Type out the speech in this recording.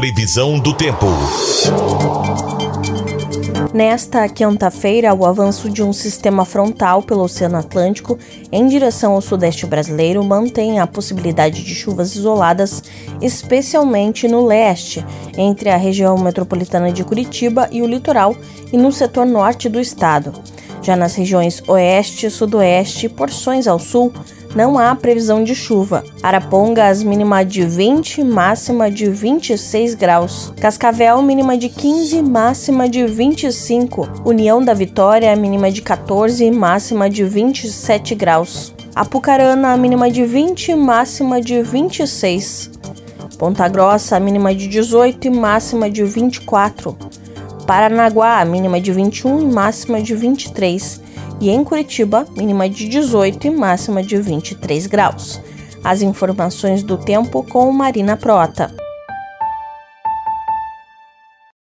Previsão do tempo. Nesta quinta-feira, o avanço de um sistema frontal pelo Oceano Atlântico em direção ao sudeste brasileiro mantém a possibilidade de chuvas isoladas, especialmente no leste, entre a região metropolitana de Curitiba e o litoral e no setor norte do estado. Já nas regiões oeste, sudoeste e porções ao sul, não há previsão de chuva. Arapongas, mínima de 20, máxima de 26 graus. Cascavel, mínima de 15, máxima de 25. União da Vitória, mínima de 14, máxima de 27 graus. Apucarana, mínima de 20, máxima de 26. Ponta Grossa, mínima de 18 e máxima de 24. Paranaguá, mínima de 21 e máxima de 23. E em Curitiba, mínima de 18 e máxima de 23 graus. As informações do tempo com Marina Prota.